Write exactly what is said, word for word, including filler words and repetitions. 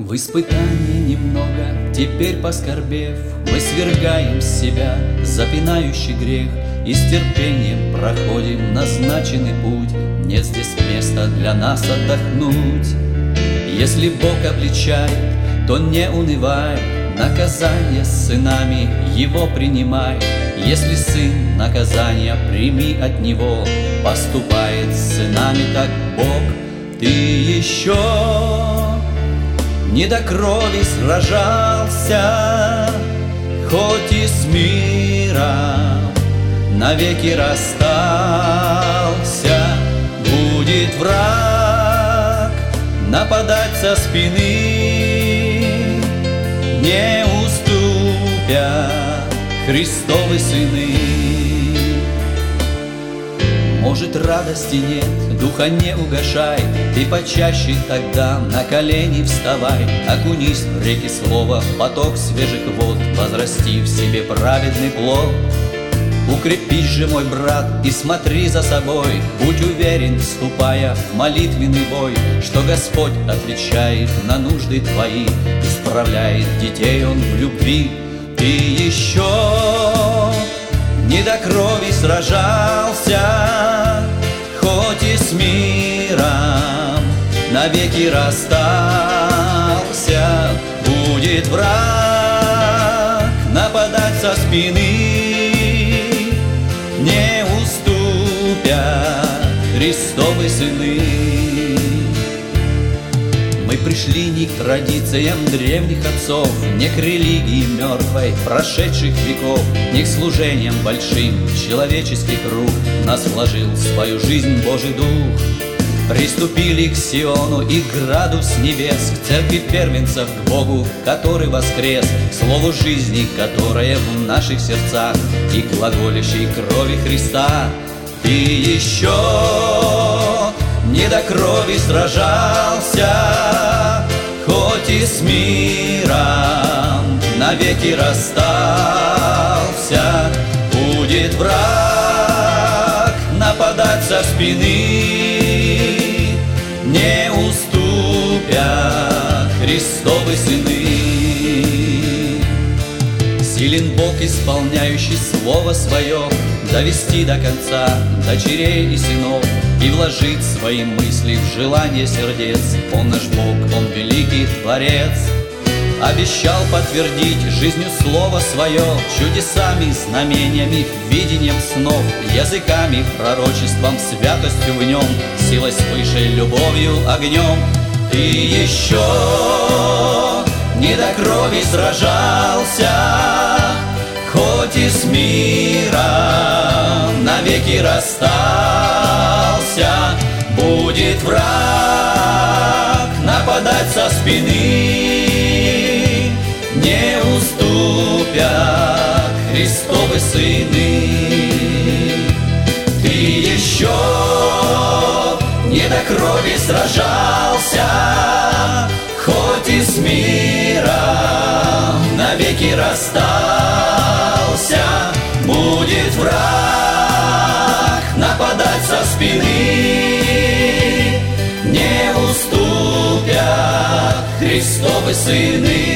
В испытании немного, теперь поскорбев, мы свергаем с себя запинающий грех и с терпением проходим назначенный путь. Нет здесь места для нас отдохнуть. Если Бог обличает, то не унывай, наказание с сынами его принимай. Если сын наказания, прими от него, поступает с сынами так Бог. Ты еще не до крови сражался, хоть и с миром навеки расстался. Будет враг нападать со спины, не уступят Христовы сыны. Может, радости нет, духа не угашай, ты почаще тогда на колени вставай. Окунись в реки слова, в поток свежих вод, возрасти в себе праведный плод. Укрепись же, мой брат, и смотри за собой, будь уверен, вступая в молитвенный бой, что Господь отвечает на нужды твои, исправляет детей Он в любви. Ты еще не до крови сражался, хоть и с миром навеки расстался. Будет враг нападать со спины, не уступят Христовы сыны. Мы пришли не к традициям древних отцов, не к религии мертвой прошедших веков, не к служениям большим человеческих рук. Нас вложил в свою жизнь Божий Дух. Приступили к Сиону и граду с небес, к церкви первенцев, к Богу, который воскрес, к слову жизни, которое в наших сердцах, и к глаголящей крови Христа. Ты еще не до крови сражался, хоть и с миром навеки расстался. Будет враг нападать со спины, не уступят Христовы сыны. Силен Бог, исполняющий слово свое, довести до конца дочерей и сынов и вложить свои мысли в желание сердец. Он наш Бог, Он великий Творец. Обещал подтвердить жизнью слово свое, чудесами, знамениями, видением снов, языками, пророчеством, святостью в нем, силой свыше, любовью, огнем. Ты еще не до крови сражался, хоть и с миром навеки расстался. Будет враг нападать со спины, не уступят Христовы сыны. Ты еще не до крови сражался, хоть и с миром навеки расстался. Будет враг нападать со спины, не уступят Христовы сыны.